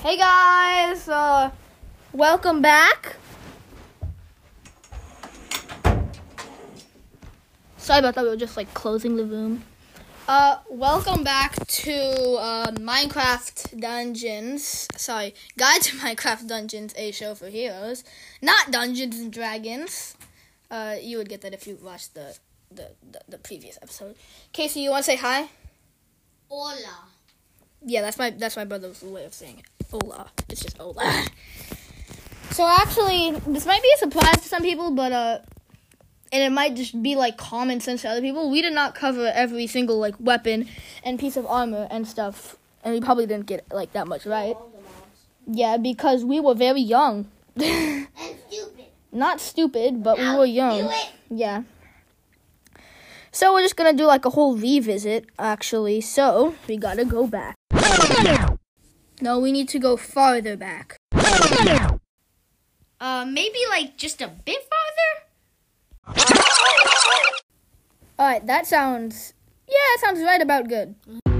Hey guys, welcome back. Sorry about that, we were just closing the room. Welcome back to Minecraft Dungeons. Sorry, Guide to Minecraft Dungeons, a show for heroes, not Dungeons and Dragons. You would get that if you watched the previous episode. Casey, you want to say hi? Hola. Yeah, that's my brother's way of saying it. Hola. It's just hola. So actually, this might be a surprise to some people, but and it might just be common sense to other people. We did not cover every single weapon and piece of armor and stuff, and we probably didn't get that much right. Yeah, because we were very young. And stupid. Not stupid, but we were young. Yeah. So we're just gonna do a whole revisit, actually. So we gotta go back. No, we need to go farther back. Maybe just a bit farther? Alright, that sounds right about good.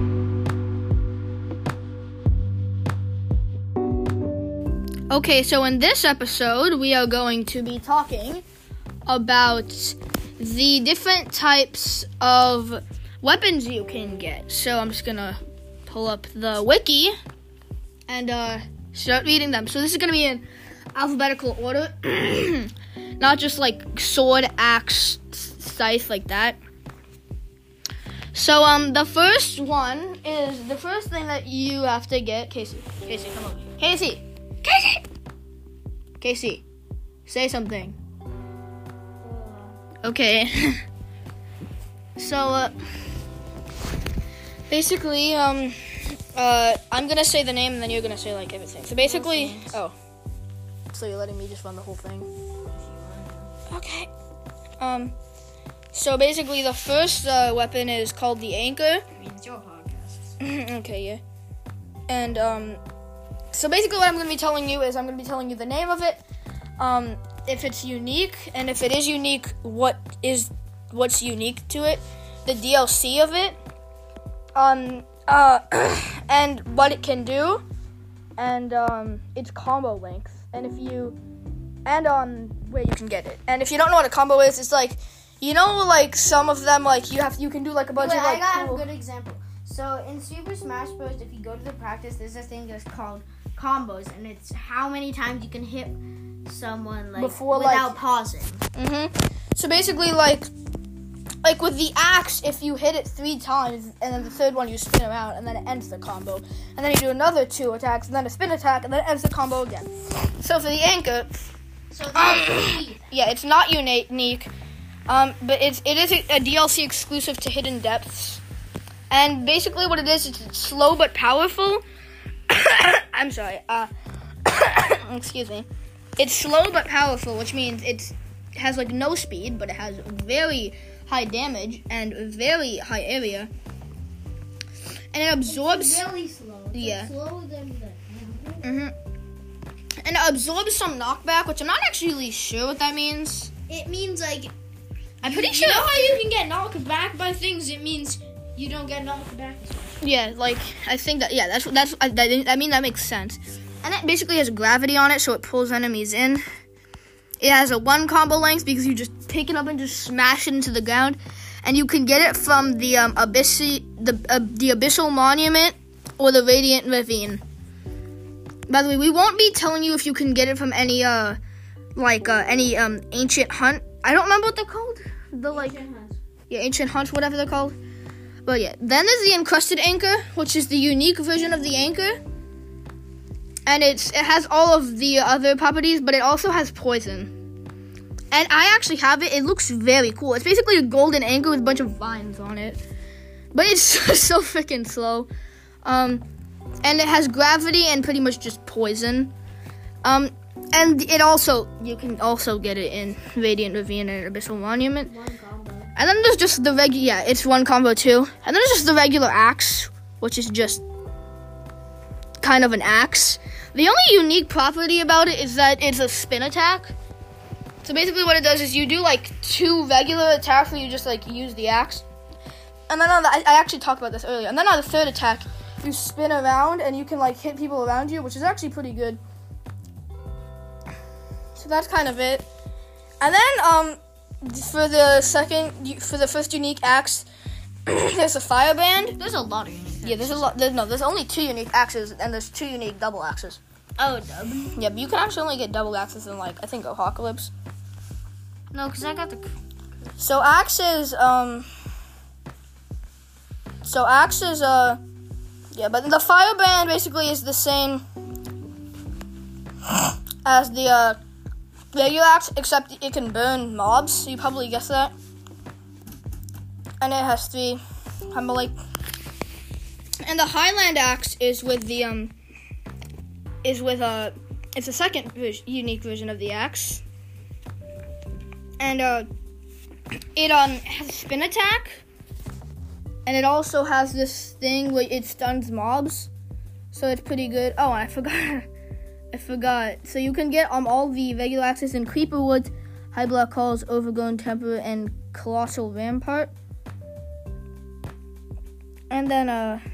Okay, so in this episode, we are going to be talking about the different types of weapons you can get. So I'm just gonna pull up the wiki and start reading them. So this is gonna be in alphabetical order, not just sword, axe, scythe, like that. So the first one is the first thing that you have to get. Casey, come over. Casey, say something. Okay. So basically I'm gonna say the name and then you're gonna say everything. So basically, so you're letting me just run the whole thing? Okay. So basically the first weapon is called the anchor. It's your podcast. Okay, yeah. And so basically what I'm gonna be telling you is I'm gonna be telling you the name of it, if it's unique, and if it is unique, what's unique to it, the DLC of it, and what it can do, and its combo length, and where you can get it. And if you don't know what a combo is, it's some of them you can do a bunch of I got a good example. So in Super Smash Bros, if you go to the practice, there's this thing that's called combos, and it's how many times you can hit someone without pausing. So basically with the axe, if you hit it 3 times and then the third one you spin around and then it ends the combo, and then you do another 2 attacks and then a spin attack and then it ends the combo again. So for the anchor, yeah, it's not unique, but it is a DLC exclusive to Hidden Depths. And basically what it is, it's slow but powerful. I'm sorry. Excuse me. It's slow but powerful, which means it has no speed, but it has very high damage and very high area. And it absorbs. It's really slow. It's slower than And it absorbs some knockback, which I'm not actually sure what that means. It means I'm pretty sure. You know how you can get knocked back by things? It means you don't get knocked back as much. Yeah, I think that, yeah, that makes sense. And it basically has gravity on it, so it pulls enemies in. It has a 1 combo length because you just pick it up and just smash it into the ground. And you can get it from the Abyssal Monument or the Radiant Ravine. By the way, we won't be telling you if you can get it from any ancient hunt. I don't remember what they're called. Ancient hunts, whatever they're called. But yeah, then there's the encrusted anchor, which is the unique version of the anchor. And it has all of the other properties, but it also has poison. And I actually have it. It looks very cool. It's basically a golden anchor with a bunch of vines on it. But it's so freaking slow. And it has gravity and pretty much just poison. And it also, you can also get it in Radiant Ravine and Abyssal Monument. 1 combo. And then there's just the it's 1 combo too. And then there's just the regular axe, which is just kind of an axe. The only unique property about it is that it's a spin attack. So basically what it does is you do 2 regular attacks where you just use the axe. And then I actually talked about this earlier. And then on the third attack, you spin around and you can like hit people around you, which is actually pretty good. So that's kind of it. And then for the first unique axe, there's a fireband. There's a lot of unique axes. Yeah, there's a lot. There's only 2 unique axes, and there's 2 unique double axes. Oh, double? Yeah, but you can actually only get double axes in, like, I think Apocalypse. No, because I got the... So axes, yeah, but the fireband basically is the same as the, regular axe, except it can burn mobs, so you probably guessed that. And it has 3, and the Highland axe is with the, it's a second unique version of the axe. And, it, has a spin attack. And it also has this thing where it stuns mobs. So it's pretty good. Oh, and I forgot. So you can get, all the regular axes in Creeperwood, High Black Halls, Overgrown Temple, and Colossal Rampart. And then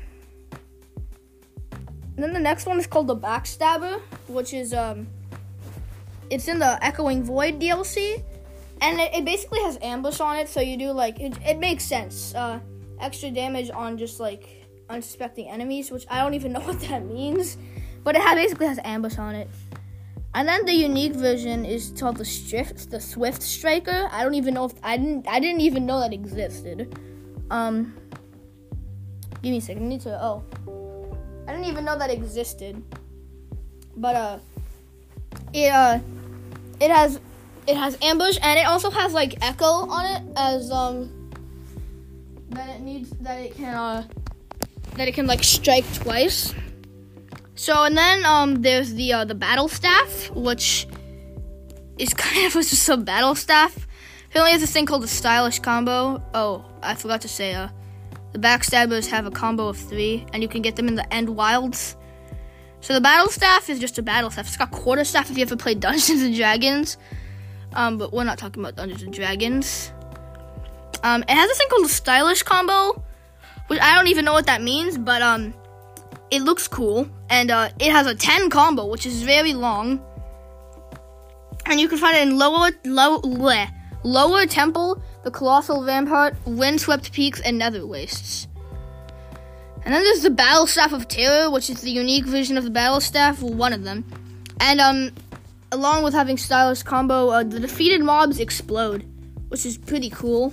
the next one is called the Backstabber, which is, it's in the Echoing Void DLC, and it basically has ambush on it, so you do, like, it makes sense, extra damage on just, like, unsuspecting enemies, which I don't even know what that means, but it basically has ambush on it. And then the unique version is called the Swift Striker. I don't even know if, I didn't even know that existed. Give me a second, I didn't even know that existed, but it has ambush, and it also has like echo on it as that it can like strike twice. So and then there's the battle staff, which is kind of just a battle staff. Apparently, there's this thing called the stylish combo. Oh, I forgot to say the Backstabbers have a combo of 3, and you can get them in the End Wilds. So the Battle Staff is just a Battle Staff. It's got Quarterstaff if you ever played Dungeons & Dragons. But we're not talking about Dungeons & Dragons. It has this thing called the Stylish Combo, which I don't even know what that means, but it looks cool. And it has a 10 combo, which is very long. And you can find it in Lower Temple, the Colossal Rampart, Windswept Peaks, and Nether Wastes. And then there's the Battle Staff of Terror, which is the unique version of the Battle Staff, one of them. And along with having Stylish Combo, the defeated mobs explode, which is pretty cool.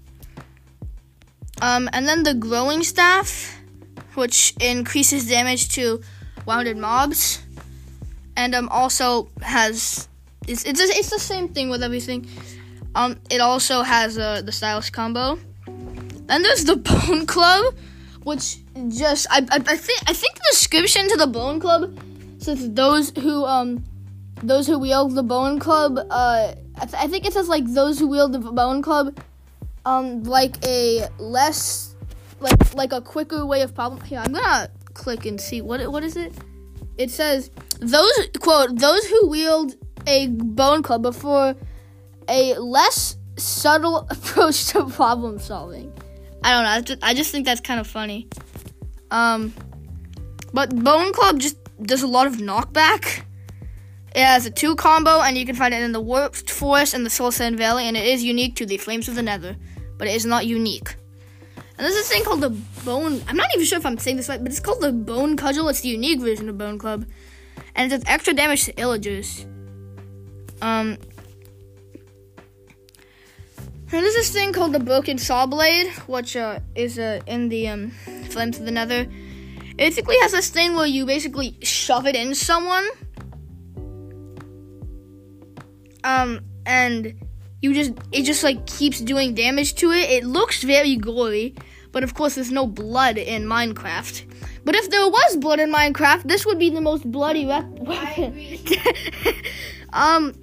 And then the Growing Staff, which increases damage to wounded mobs, and also has it's the same thing with everything. It also has the Stylish Combo. Then there's the Bone Club, which just I think the description to the Bone Club says those who wield the Bone Club. I think it says like those who wield the Bone Club, like a less like a quicker way of problem. Here, I'm gonna click and see what is it. It says those who wield a Bone Club before a less subtle approach to problem solving. I don't know. I just think that's kind of funny. But Bone Club just does a lot of knockback. It has a 2 combo, and you can find it in the Warped Forest and the Soul Sand Valley, and it is unique to the Flames of the Nether, but it is not unique. And there's this thing called the Bone... I'm not even sure if I'm saying this right, but it's called the Bone Cudgel. It's the unique version of Bone Club, and it does extra damage to Illagers. And there's this thing called the Broken Saw Blade, which is in the Flames of the Nether. It basically has this thing where you basically shove it in someone, and it just like keeps doing damage to it. It looks very gory, but of course there's no blood in Minecraft. But if there was blood in Minecraft, this would be the most bloody weapon. I agree.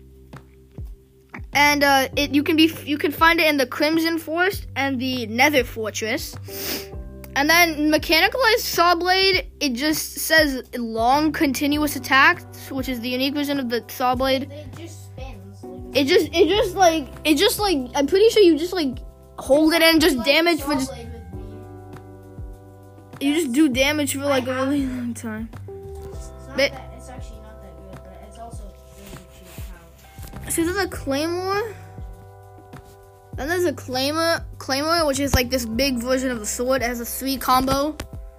And you can find it in the Crimson Forest and the Nether Fortress. And then Mechanicalized Saw Blade, it just says long continuous attack, which is the unique version of the Saw Blade. It just spins. It just like I'm pretty sure you just like hold it and just damage for just. you just do damage for like a really long time. It's actually not that good, but it's also really cheap power. So there's a Claymore. Then there's a Claymore, which is like this big version of the sword. It has a 3 combo.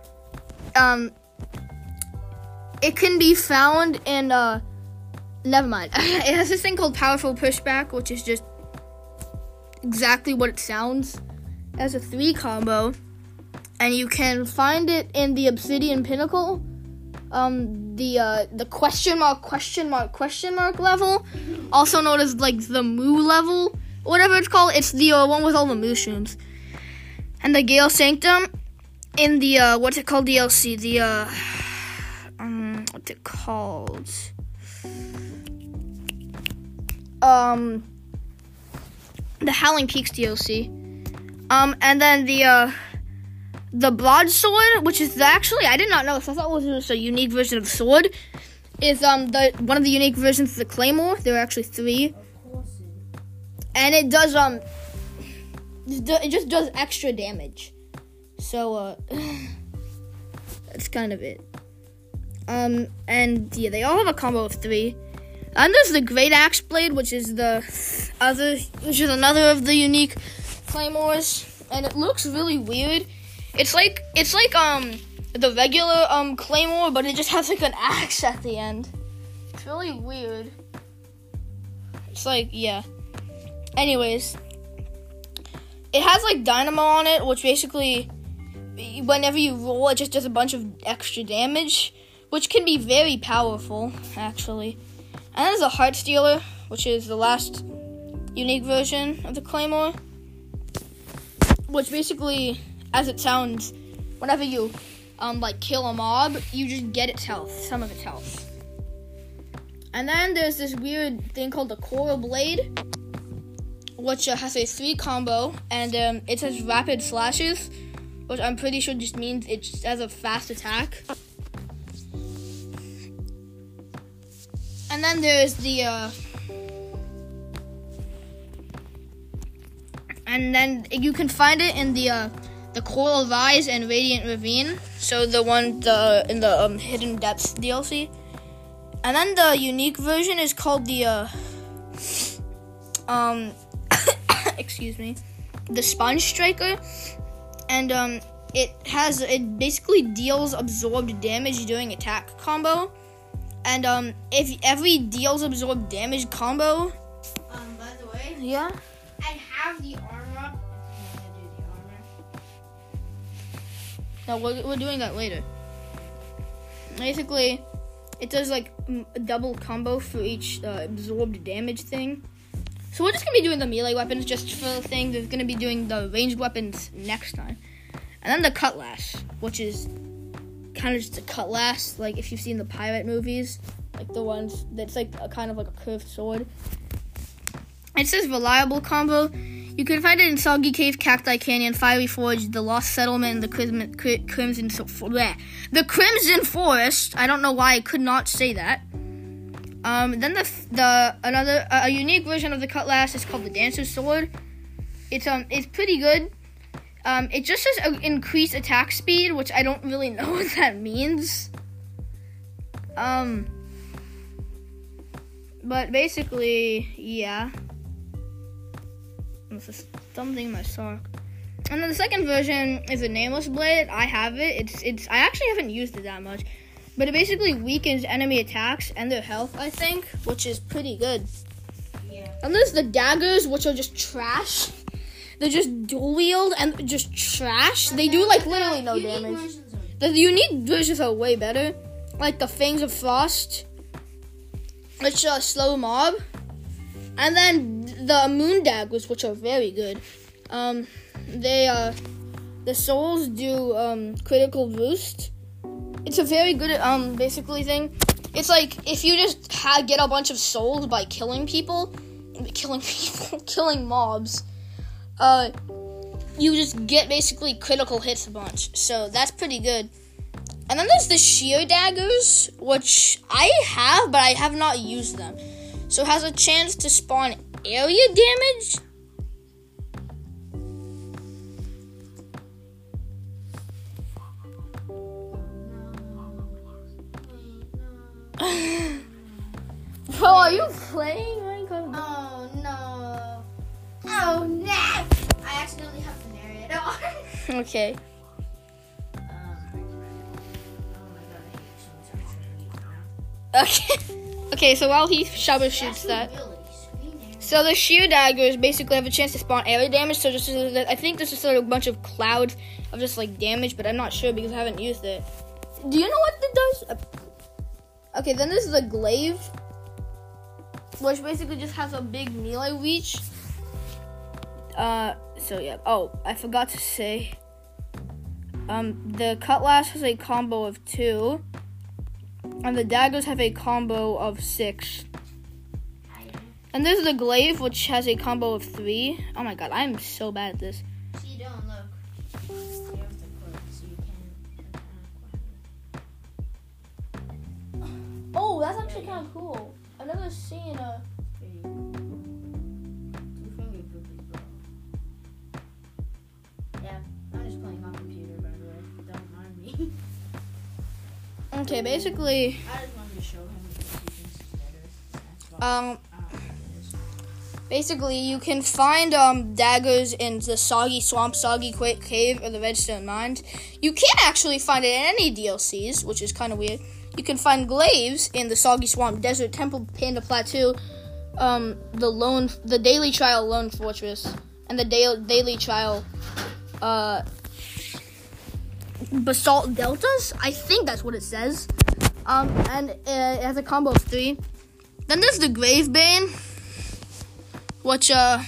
It can be found in never mind. It has this thing called Powerful Pushback, which is just exactly what it sounds. It has a 3 combo, and you can find it in the Obsidian Pinnacle. The question mark level, also known as like the Moo level, whatever it's called. It's the one with all the mushrooms. And the Gale Sanctum in the what's it called DLC? What's it called? The Howling Peaks DLC. And then the broadsword, which is actually, I did not know this. I thought it was just a unique version of the sword. Is one of the unique versions of the Claymore. There are actually 3. Of course it is. And it does it just does extra damage. So that's kind of it. And yeah, they all have a combo of 3. And there's the Great Axe Blade, which is another of the unique Claymores, and it looks really weird. It's like the regular Claymore, but it just has like an axe at the end. It's really weird. It's like, yeah. Anyways, it has like dynamo on it, which basically whenever you roll, it just does a bunch of extra damage, which can be very powerful, actually. And there's a Heart Stealer, which is the last unique version of the Claymore, which basically, as it sounds, whenever you kill a mob, you just get its health, some of its health. And then there's this weird thing called the Coral Blade, which has a 3 combo, and it has rapid slashes, which I'm pretty sure just means it just has a fast attack. And then there's the and then you can find it in the Coral Rise and Radiant Ravine. So the one in the Hidden Depths DLC. And then the unique version is called the excuse me, the Sponge Striker, and it basically deals absorbed damage during attack combo. And if every deals absorbed damage combo. By the way. Yeah. I have the armor. If you want to do the armor. No, we're doing that later. Basically, it does like a double combo for each absorbed damage thing. So we're just gonna be doing the melee weapons just for the thing. There's gonna be doing the ranged weapons next time, and then the cutlass, which is kind of just a cutlass, like if you've seen the pirate movies, like the ones that's like a kind of like a curved sword. It says reliable combo. You can find it in Soggy Cave, Cacti Canyon, Fiery Forge, the Lost Settlement, and the Crimson Forest. I don't know why I could not say that. Then another unique version of the cutlass is called the Dancer's Sword. It's pretty good. It just says increase attack speed, which I don't really know what that means. But basically, yeah. This is something in my sock. And then the second version is a Nameless Blade. I have it. I actually haven't used it that much, but it basically weakens enemy attacks and their health, I think, which is pretty good. Yeah. And there's the daggers, which are just trash. They're just dual wield and just trash. They do like literally no damage. The unique versions are way better. Like the Fangs of Frost, which slow mob. And then the Moon Daggers, which are very good. The souls do critical boost. It's a very good basically thing. It's like if you just get a bunch of souls by killing mobs. You just get basically critical hits a bunch. So that's pretty good. And then there's the Sheer Daggers, which I have, but I have not used them. So it has a chance to spawn area damage. Bro, are you playing Minecraft? Oh no. Oh no. I accidentally have to narrate it. Okay. Okay, so while he troubleshoots that. So the shear daggers basically have a chance to spawn area damage, so just I think this is sort of a bunch of clouds of just like damage, but I'm not sure because I haven't used it. Do you know what it does? Okay, then this is a glaive, which basically just has a big melee reach. So yeah. Oh, I forgot to say. The cutlass has a combo of 2, and the daggers have a combo of 6. And there's the glaive, which has a combo of 3. Oh my god, I'm so bad at this. See, don't look. You have to click so you can. Oh, that's actually kind of cool. I've never seen a. Yeah, I'm just playing on computer, by the way. Don't mind me. Okay, basically. I just wanted to show him because he thinks it's better. Basically, you can find daggers in the Soggy Swamp, Soggy Quake Cave, or the Redstone Mines. You can't actually find it in any DLCs, which is kind of weird. You can find glaives in the Soggy Swamp, Desert, Temple, Panda Plateau, the Daily Trial Lone Fortress, and the Daily Trial Basalt Deltas. I think that's what it says. And it has a combo of 3. Then there's the Gravebane, which has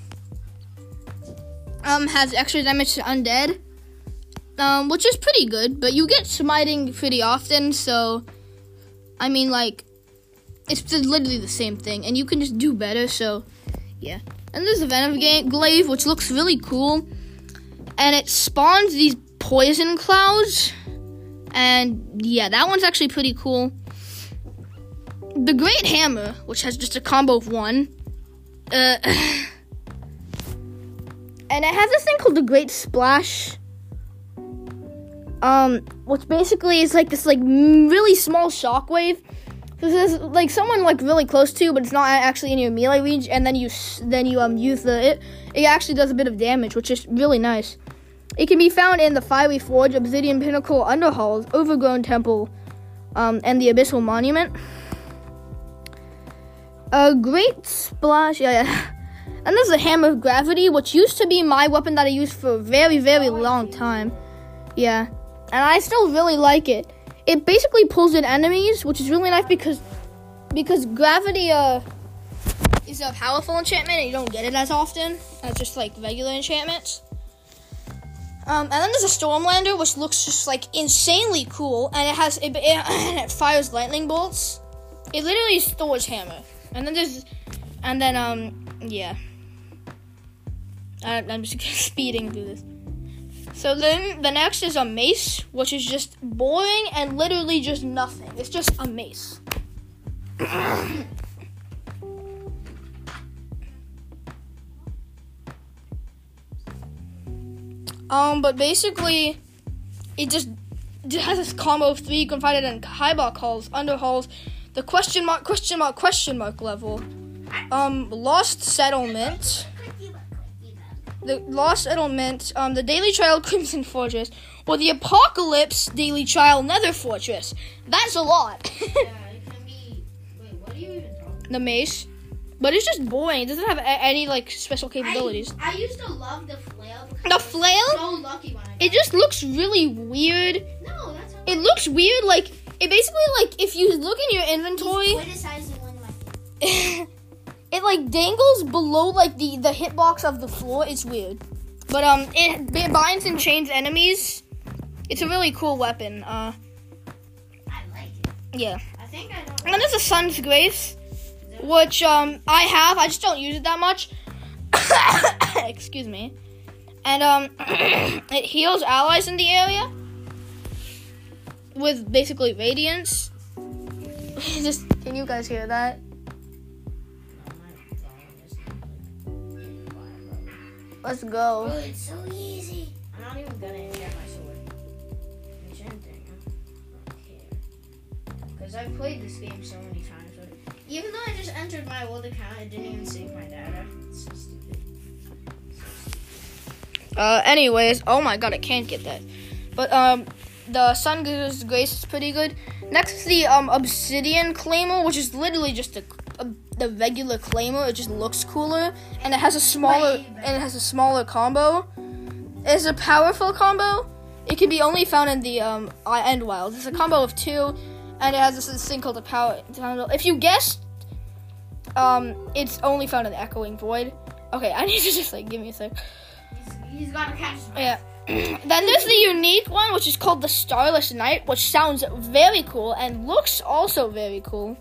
extra damage to undead, which is pretty good, but you get smiting pretty often, so I mean, like, it's literally the same thing, and you can just do better, so yeah. And there's the Venom Glaive, which looks really cool, and it spawns these poison clouds, and yeah, that one's actually pretty cool. The Great Hammer, which has just a combo of 1, and it has this thing called the Great Splash, which basically is like this like really small shockwave. So this is like someone like really close to you, but it's not actually in your melee range, and then you use it actually does a bit of damage, which is really nice. It can be found in the Fiery Forge, Obsidian Pinnacle, Underhalls, Overgrown Temple, and the Abyssal Monument. A Great Splash, yeah. And there's the Hammer of Gravity, which used to be my weapon that I used for a very, very long time. Yeah, and I still really like it. It basically pulls in enemies, which is really nice because Gravity is a powerful enchantment, and you don't get it as often as just like regular enchantments. And then there's a Stormlander, which looks just like insanely cool, and it fires lightning bolts. It literally stores hammer. Yeah. I'm just speeding through this. So then the next is a mace, which is just boring and literally just nothing. It's just a mace. But basically, it has this combo of 3. You can find it in Highball Halls, Underhalls, the question mark level. Lost Settlement. The Lost Settlement, the Daily Trial Crimson Fortress, or the Apocalypse Daily Trial Nether Fortress. That's a lot. Yeah, it can be... Wait, what are you even talking about? The mace. But it's just boring. It doesn't have any, like, special capabilities. I used to love the flail. The flail? I was so lucky when I got it just looks really weird. No, that's not... It looks weird, like, it basically, like, if you look in your inventory... He's criticizing one of my things. It, like, dangles below, like, the hitbox of the floor. It's weird. But, it binds and chains enemies. It's a really cool weapon. I like it. Yeah. I think I don't... And then there's a Sun's Grace, which, I have. I just don't use it that much. Excuse me. And, it heals allies in the area with, basically, radiance. Can you guys hear that? Let's go. Oh, it's so easy. I'm not even gonna enchant my sword. Enchanting. I don't care. because I've played this game so many times. But even though I just entered my old account, it didn't even save my data. It's so stupid. Anyways, oh my god, I can't get that. But the Sun Goose Grace is pretty good. Next is the Obsidian Claymore, which is literally just the regular Claymore. It just looks cooler, and it has a smaller combo. It's a powerful combo. It can be only found in the End Wilds. It's a combo of 2, and it has this thing called the power. If you guessed, it's only found in the Echoing Void. Okay, I need to just give me a sec. He's gotta catch him. Yeah. Then there's the unique one, which is called the Starless Knight, which sounds very cool and looks also very cool.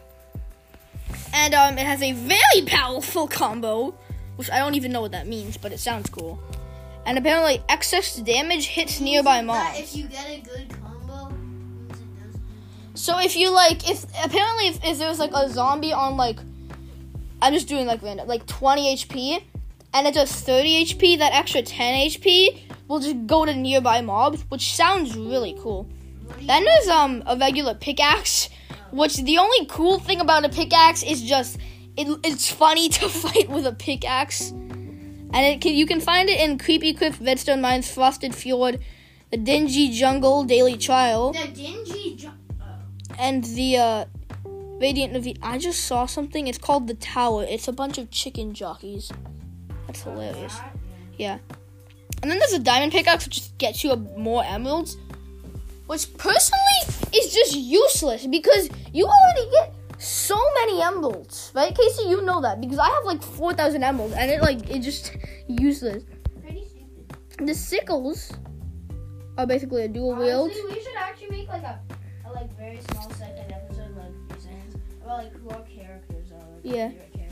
And it has a very powerful combo, which I don't even know what that means, but it sounds cool. And apparently, excess damage hits nearby mobs. If you get a good combo, means it does. So if you if there's a zombie on I'm just doing random 20 HP, and it does 30 HP, that extra 10 HP will just go to nearby mobs, which sounds really cool. Then there's a regular pickaxe, which the only cool thing about a pickaxe is just it's funny to fight with a pickaxe. And you can find it in Creepy Cliff, Redstone Mines, Frosted Fjord, the Dingy Jungle, Daily Trial. The Dingy Jungle. And the Radiant. I just saw something. It's called the Tower. It's a bunch of chicken jockeys. That's hilarious. Yeah. And then there's a diamond pickaxe, which just gets you more emeralds, which personally is just useless because you already get so many emeralds, right? Casey, you know that because I have 4,000 emeralds, and it just useless. Pretty stupid. The sickles are basically a dual wield. We should actually make a very small second episode about who our characters are. Yeah.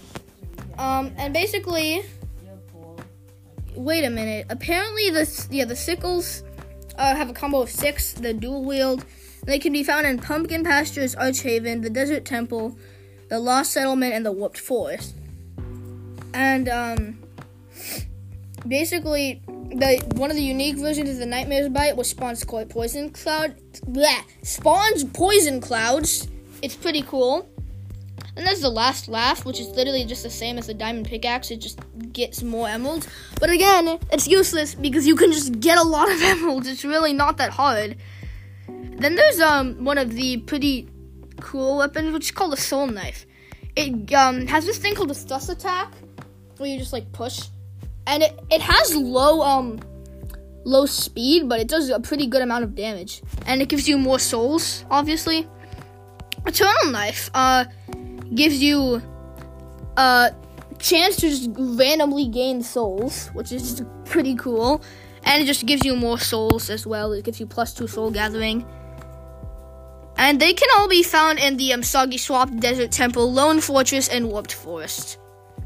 And basically, wait a minute. Apparently, the sickles have a combo of 6. The dual wield. They can be found in Pumpkin Pastures, Archhaven, the Desert Temple, the Lost Settlement, and the Warped Forest. And basically, one of the unique versions is the Nightmare's Bite, which spawns poison clouds. It's pretty cool. And there's the Last Laugh, which is literally just the same as the diamond pickaxe. It just gets more emeralds. But again, it's useless because you can just get a lot of emeralds. It's really not that hard. Then there's one of the pretty cool weapons, which is called a Soul Knife. It has this thing called the Thrust Attack, where you just push. And it has low speed, but it does a pretty good amount of damage. And it gives you more souls, obviously. Eternal Knife gives you a chance to just randomly gain souls, which is just pretty cool. And it just gives you more souls as well. It gives you +2 soul gathering. And they can all be found in the Soggy Swamp, Desert Temple, Lone Fortress, and Warped Forest.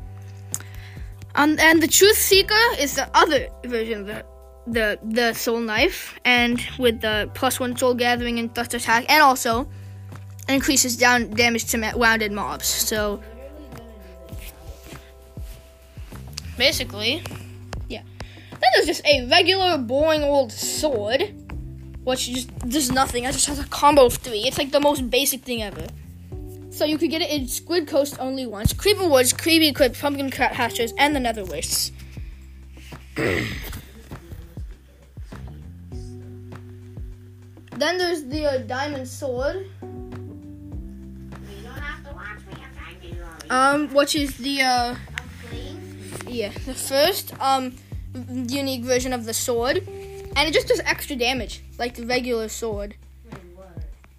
And the Truth Seeker is the other version of the Soul Knife, and with the +1 soul gathering and thrust attack, and also increases damage to wounded mobs. So basically, yeah. Then there's just a regular, boring old sword, which just does nothing. It just has a combo of 3. It's the most basic thing ever. So you could get it in Squid Coast only once, Creeper Woods, Creepy Cliff, Pumpkin Pastures, and the Nether Wastes. Then there's the Diamond Sword. You don't have to watch me. I'm trying to which is the I'm playing. Yeah, the first unique version of the sword, and it just does extra damage like the regular sword. Wait, what?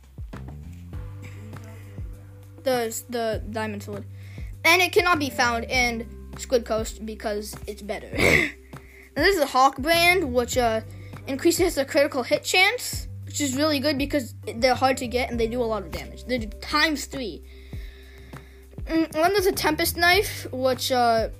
The diamond sword, and it cannot be found in Squid Coast because it's better. And this is the Hawk brand, which increases the critical hit chance, which is really good because they're hard to get and they do a lot of damage. They do ×3. And then there's a Tempest Knife, which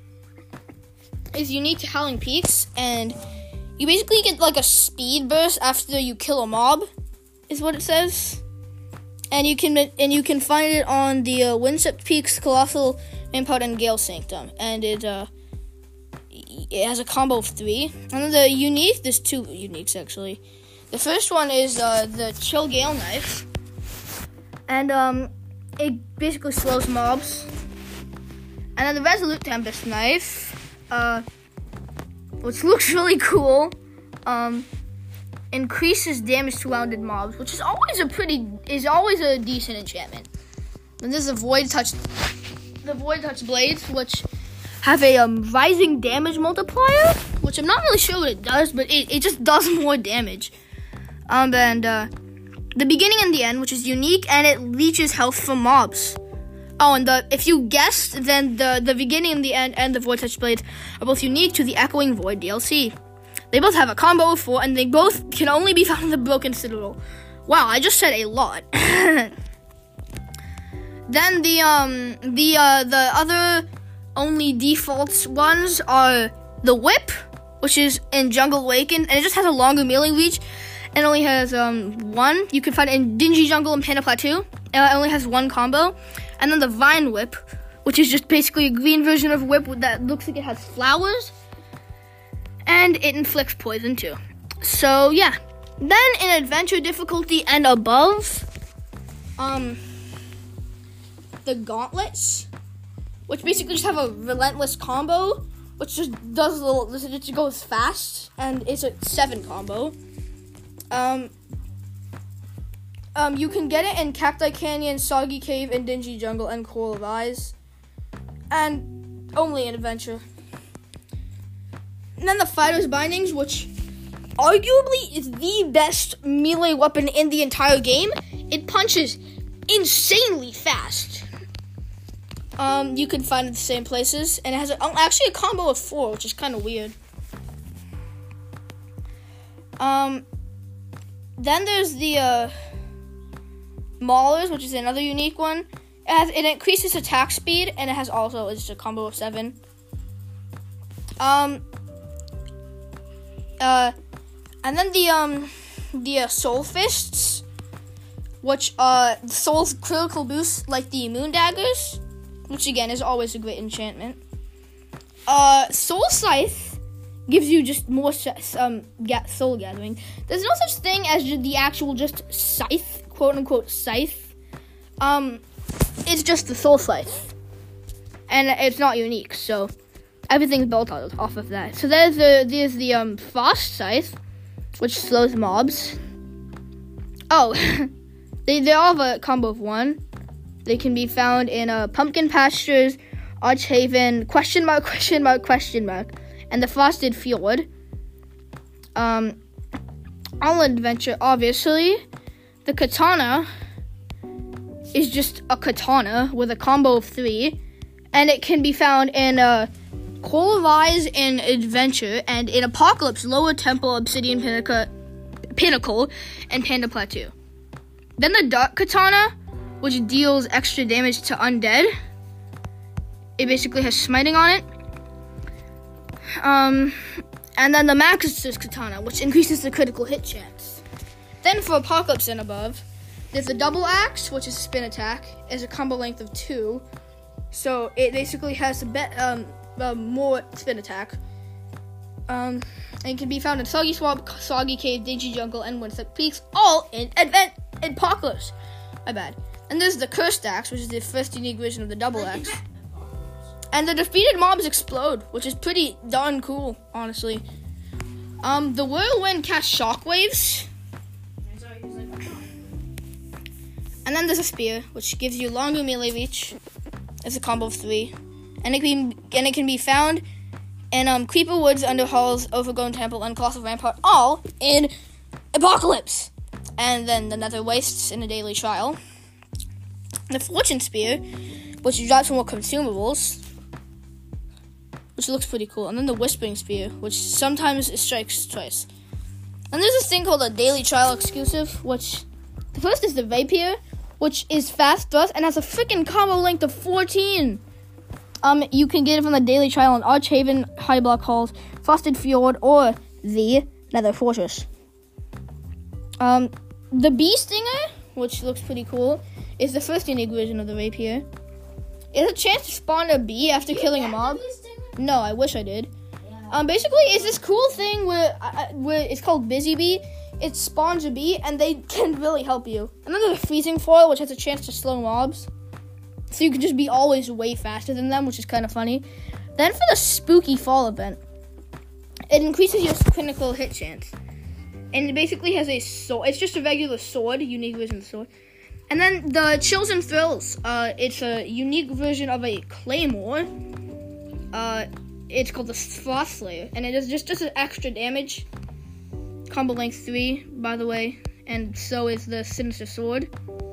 is unique to Howling Peaks, and you basically get a speed burst after you kill a mob, is what it says. And you can find it on the Windswept Peaks, Colossal Rampart, and Gale Sanctum, and it has a combo of 3. And then there's 2 uniques actually. The first one is the Chill Gale Knife, And it basically slows mobs. And then the Resolute Tempest Knife, which looks really cool, increases damage to rounded mobs, which is always a decent enchantment. And this is the Void Touch Blades, which have a rising damage multiplier, which I'm not really sure what it does, but it just does more damage. And the Beginning and the End, which is unique, and it leeches health from mobs. Oh, and if you guessed, then the Beginning and the End and the Void Touch Blades are both unique to the Echoing Void DLC. They both have a combo of 4, and they both can only be found in the Broken Citadel. Wow, I just said a lot. Then the other only default ones are the Whip, which is in Jungle Awakened, and it just has a longer melee reach. It only has one. You can find it in Dingy Jungle and Panda Plateau. It only has one combo. And then the Vine Whip, which is just basically a green version of Whip that looks like it has flowers. And it inflicts poison too. So yeah. Then in Adventure difficulty and above, the Gauntlets, which basically just have a relentless combo, which just it just goes fast, and it's a 7 combo. You can get it in Cacti Canyon, Soggy Cave, and Dingy Jungle, and Coral of Eyes. And only in Adventure. And then the Fighter's Bindings, which arguably is the best melee weapon in the entire game. It punches insanely fast. You can find it in the same places. And it has actually a combo of 4, which is kind of weird. Then there's the Maulers, which is another unique one. It increases attack speed, and it has also just a combo of 7. And then the Soul Fists, which Soul's critical boost, like the Moon Daggers, which again is always a great enchantment. Soul Scythe gives you just more soul gathering. There's no such thing as the actual just scythe, quote unquote scythe. It's just the Soul Scythe, and it's not unique, so everything's built off of that. So there's the Frost Scythe, which slows mobs. Oh, they all have a combo of 1. They can be found in Pumpkin Pastures, Archhaven, ? And the Frosted Fjord. All Adventure, obviously. The Katana is just a katana with a combo of 3. And it can be found in Coral of Eyes in Adventure, and in Apocalypse, Lower Temple, Obsidian Pinnacle, and Panda Plateau. Then the Dark Katana, which deals extra damage to undead. It basically has smiting on it. And then the Max's Katana, which increases the critical hit chance. Then for Apocalypse and above, there's the Double Axe, which is a spin attack. It's a combo length of 2. So it basically has more spin attack. And it can be found in Soggy Swamp, Soggy Cave, Dingy Jungle, and Windswept Peaks, all in Apocalypse. My bad. And there's the Cursed Axe, which is the first unique version of the Double Axe. And the defeated mobs explode, which is pretty darn cool, honestly. The Whirlwind casts shockwaves. And then there's a Spear, which gives you longer melee reach. It's a combo of 3. And it can be found in Creeper Woods, Under Halls, Overgrown Temple, and Colossal Rampart, all in Apocalypse. And then the Nether Wastes in a Daily Trial. The Fortune Spear, which drops more consumables, which looks pretty cool. And then the Whispering Spear, which sometimes strikes twice. And there's this thing called a Daily Trial exclusive, which the first is the Rapier, which is fast thrust and has a freaking combo length of 14. You can get it from the Daily Trial in Archhaven, High Block Halls, Frosted Fjord, or the Nether Fortress. The Bee Stinger, which looks pretty cool, is the first unique version of the Rapier. It has a chance to spawn a bee after killing a mob. No, I wish I did. Basically, it's this cool thing where it's called Busy Bee. it spawns a bee, and they can really help you. And then there's a freezing foil, which has a chance to slow mobs. So you can just be always way faster than them, which is kind of funny. Then for the spooky fall event, it increases your critical hit chance. And it basically has a sword. It's just a regular sword, unique version of the sword. And then the Chills and Thrills, it's a unique version of a claymore. It's called the Frost Slayer, and it is just an extra damage. Combo length 3, by the way, and so is the Sinister Sword.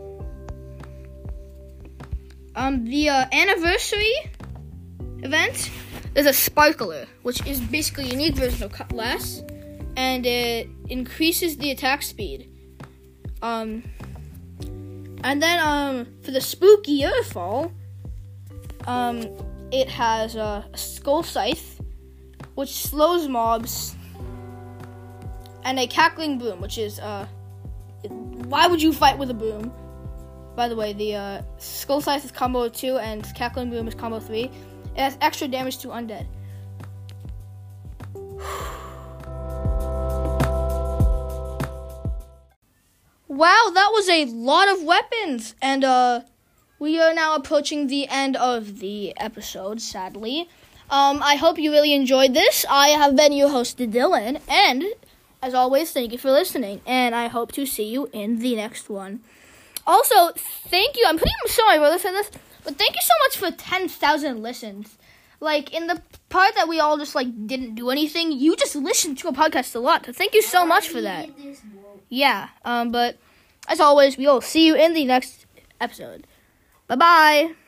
The anniversary event is a Sparkler, which is basically a unique version of Cutlass, and it increases the attack speed. And then for the spookier fall, it has a Skull Scythe, which slows mobs, and a Cackling Boom, which is why would you fight with a boom? By the way, the Skull Scythe is combo 2 and Cackling Boom is combo 3. It has extra damage to undead. Wow, that was a lot of weapons, and we are now approaching the end of the episode, sadly. I hope you really enjoyed this. I have been your host, Dylan, and as always, thank you for listening, and I hope to see you in the next one. Also, thank you. I'm pretty sorry for this, but thank you so much for 10,000 listens. Like, in the part that we all just, didn't do anything, you just listened to a podcast a lot, so thank you so much for that. Yeah, but as always, we will see you in the next episode. Bye-bye.